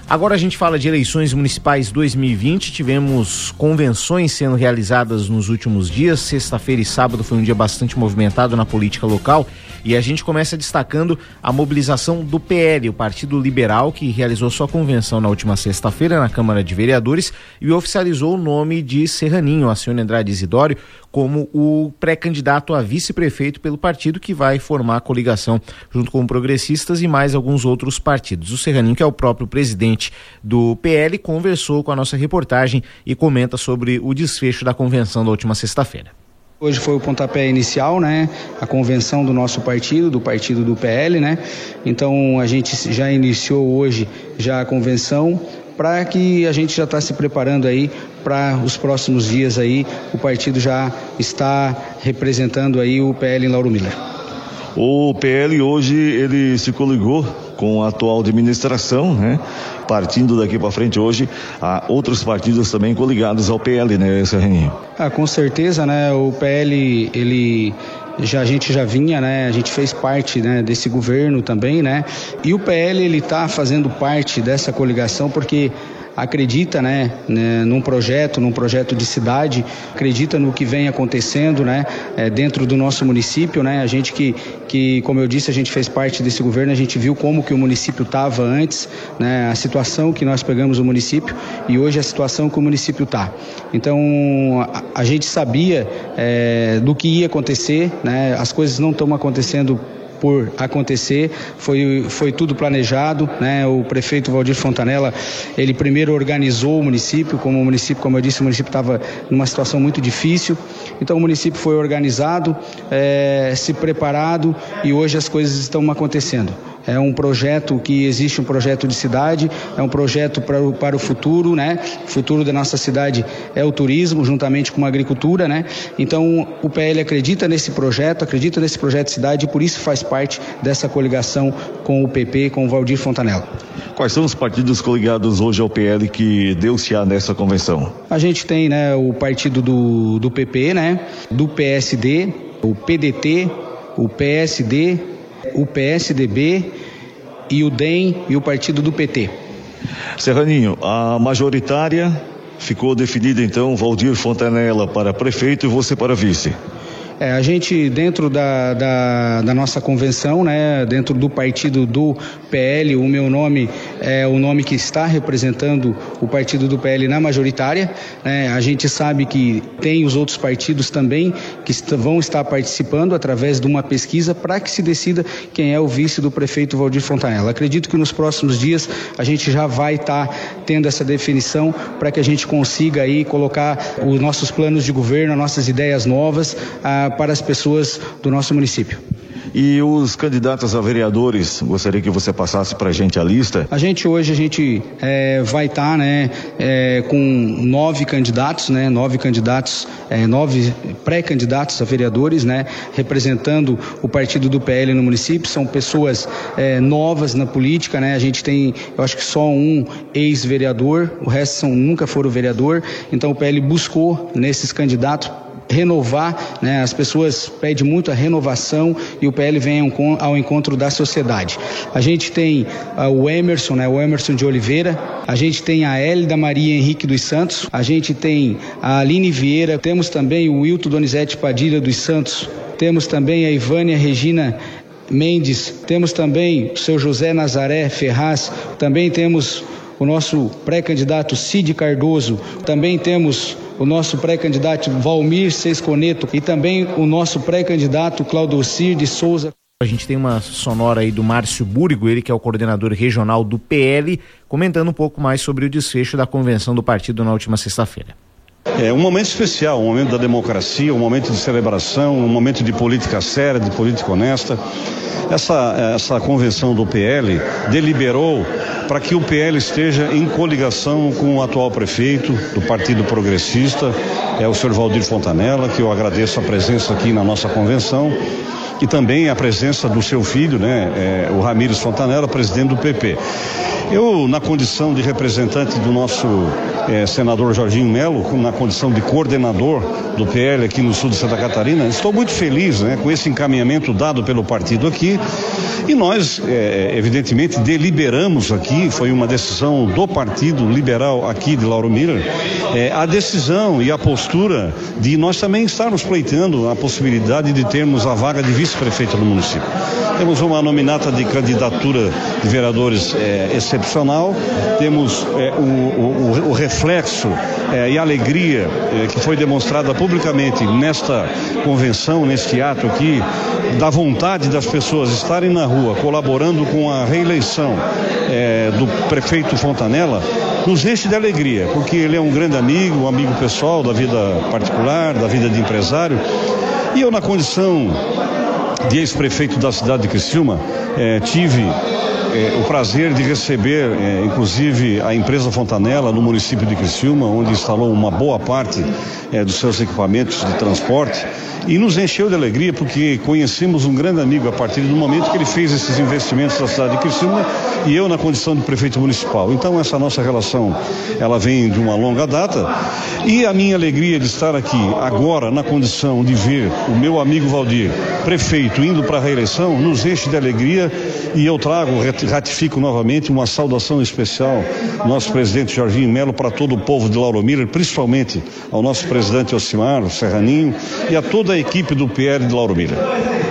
Agora a gente fala de eleições municipais 2020, tivemos convenções sendo realizadas nos últimos dias, sexta-feira e sábado foi um dia bastante movimentado na política local e a gente começa destacando a mobilização do PL, o Partido Liberal, que realizou sua convenção na última sexta-feira na Câmara de Vereadores e oficializou o nome de Serraninho, Alcione Andrade Isidório, como o pré-candidato a vice-prefeito pelo partido que vai formar a coligação junto com progressistas e mais alguns outros partidos. O Serraninho, que é o próprio presidente do PL, conversou com a nossa reportagem e comenta sobre o desfecho da convenção da última sexta-feira. Hoje foi o pontapé inicial, né? A convenção do nosso partido, do partido do PL, né? Então a gente já iniciou hoje já a convenção, para que a gente já está se preparando aí para os próximos dias aí. O partido já está representando aí o PL em Lauro Miller. O PL hoje ele se coligou com a atual administração, né? Partindo daqui para frente hoje, há outros partidos também coligados ao PL, né, Serraninho? Com certeza, né? O PL, a gente já vinha, né? A gente fez parte, né, desse governo também, né? E o PL, ele está fazendo parte dessa coligação porque acredita, né, num projeto de cidade, acredita no que vem acontecendo, né, dentro do nosso município, né? A gente que, como eu disse, a gente fez parte desse governo, a gente viu como que o município estava antes, né, a situação que nós pegamos o município e hoje a situação que o município está. Então, a gente sabia do que ia acontecer, né? As coisas não estão acontecendo por acontecer, foi tudo planejado, né? O prefeito Valdir Fontanella, ele primeiro organizou o município, como eu disse, o município estava numa situação muito difícil, então o município foi organizado, se preparado e hoje as coisas estão acontecendo. É um projeto que existe, um projeto de cidade, é um projeto para o futuro, né? O futuro da nossa cidade é o turismo, juntamente com a agricultura, né? Então, o PL acredita nesse projeto de cidade e por isso faz parte dessa coligação com o PP, com o Valdir Fontanella. Quais são os partidos coligados hoje ao PL que deu-se a nessa convenção? A gente tem, né, o partido do PP, né? Do PSD, o PDT, o PSD, o PSDB e o DEM e o partido do PT. Serraninho, a majoritária ficou definida então, Valdir Fontanella para prefeito e você para vice. A gente, dentro da nossa convenção, né, dentro do partido do PL, o meu nome é o nome que está representando o partido do PL na majoritária, né? A gente sabe que tem os outros partidos também que vão estar participando através de uma pesquisa para que se decida quem é o vice do prefeito Valdir Fontanella. Acredito que nos próximos dias a gente já vai estar tendo essa definição para que a gente consiga aí colocar os nossos planos de governo, as nossas ideias novas para as pessoas do nosso município. E os candidatos a vereadores, gostaria que você passasse para a gente a lista. Hoje a gente vai estar, né, com 9 candidatos, né, 9 pré-candidatos a vereadores, né, representando o partido do PL no município. São pessoas novas na política, né? A gente tem, eu acho que só um ex-vereador, o resto nunca foram vereador. Então o PL buscou nesses candidatos renovar, né? As pessoas pedem muito a renovação e o PL vem ao encontro da sociedade. A gente tem o Emerson, né? O Emerson de Oliveira, a gente tem a Hélida Maria Henrique dos Santos, a gente tem a Aline Vieira, temos também o Wilton Donizete Padilha dos Santos, temos também a Ivânia Regina Mendes, temos também o seu José Nazaré Ferraz, também temos o nosso pré-candidato Cid Cardoso, também temos o nosso pré-candidato Valmir Sesconeto e também o nosso pré-candidato Claudocir de Souza. A gente tem uma sonora aí do Márcio Búrigo, ele que é o coordenador regional do PL, comentando um pouco mais sobre o desfecho da convenção do partido na última sexta-feira. É um momento especial, um momento da democracia, um momento de celebração, um momento de política séria, de política honesta. Essa convenção do PL deliberou para que o PL esteja em coligação com o atual prefeito do Partido Progressista, o senhor Valdir Fontanella, que eu agradeço a presença aqui na nossa convenção, e também a presença do seu filho, né, o Ramires Fontanella, presidente do PP. Eu, na condição de representante do nosso senador Jorginho Melo, na condição de coordenador do PL aqui no sul de Santa Catarina, estou muito feliz, né, com esse encaminhamento dado pelo partido aqui. E nós, evidentemente, deliberamos aqui, foi uma decisão do Partido Liberal aqui de Lauro Miller, a decisão e a postura de nós também estarmos pleiteando a possibilidade de termos a vaga de vice-prefeito no município. Temos uma nominata de candidatura de vereadores excepcional, temos o reflexo e a alegria que foi demonstrada publicamente nesta convenção, neste ato aqui, da vontade das pessoas estarem na rua colaborando com a reeleição do prefeito Fontanella, nos enche de alegria, porque ele é um grande amigo, um amigo pessoal da vida particular, da vida de empresário. E eu, na condição de ex-prefeito da cidade de Criciúma, tive o prazer de receber, inclusive, a empresa Fontanella no município de Criciúma, onde instalou uma boa parte dos seus equipamentos de transporte, e nos encheu de alegria porque conhecemos um grande amigo a partir do momento que ele fez esses investimentos na cidade de Criciúma, e eu na condição de prefeito municipal. Então essa nossa relação, ela vem de uma longa data, e a minha alegria de estar aqui agora na condição de ver o meu amigo Valdir, prefeito, indo para a reeleição, nos enche de alegria. E eu ratifico novamente uma saudação especial ao nosso presidente Jorginho Melo, para todo o povo de Lauro Miller, principalmente ao nosso presidente Ocimar, o Serraninho, e a toda a equipe do PL de Lauro Miller.